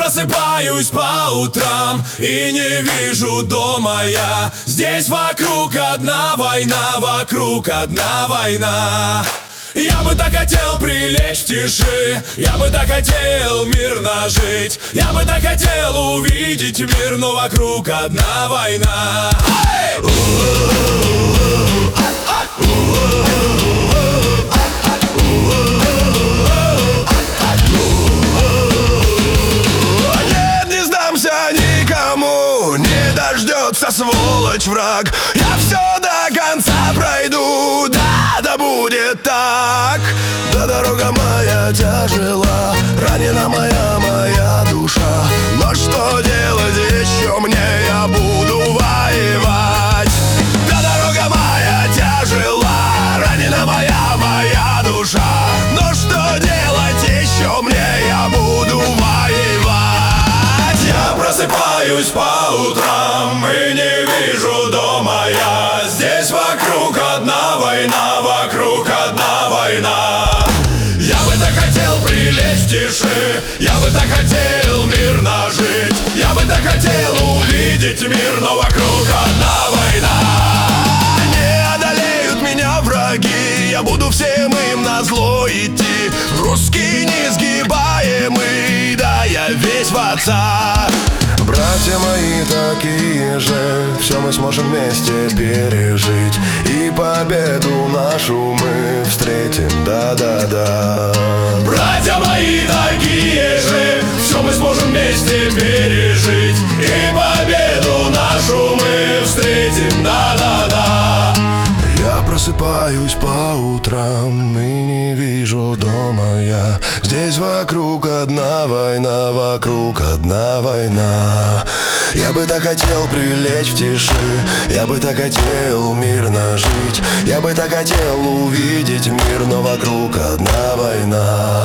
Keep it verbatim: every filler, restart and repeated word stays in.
просыпаюсь по утрам и не вижу дома я. Здесь вокруг одна война, вокруг одна война. Я бы так хотел прилечь в тиши, я бы так хотел мирно жить, я бы так хотел увидеть мир, но вокруг одна война. Нет, не сдамся никому, не дождется сволочь враг. Я все до конца пройду, да, да будет так. Да, дорога моя тяжела, ранена моя, моя душа. Но что делать еще мне, я буду воевать. Да, дорога моя тяжела, ранена моя, моя душа. Но что делать еще мне, я буду воевать. Я просыпаюсь по утрам и не вижу дома я. Здесь вокруг одна война, вокруг одна война. Я бы так хотел прилечь в тиши, я бы так хотел мирно жить, я бы так хотел увидеть мир, но вокруг одна война. Не одолеют меня враги, я буду всем им назло идти. Русский несгибаемый, да, я весь в отца. Братья мои такие же, все мы сможем вместе пережить, и победу нашу мы встретим, да-да-да. Братья мои такие же, все мы сможем вместе пережить, и победу нашу мы встретим, да-да-да. Я просыпаюсь по утрам и не вижу дома я. Здесь вокруг одна война, вокруг одна война. Я бы так хотел прилечь в тиши, я бы так хотел мирно жить, я бы так хотел увидеть мир, но вокруг одна война.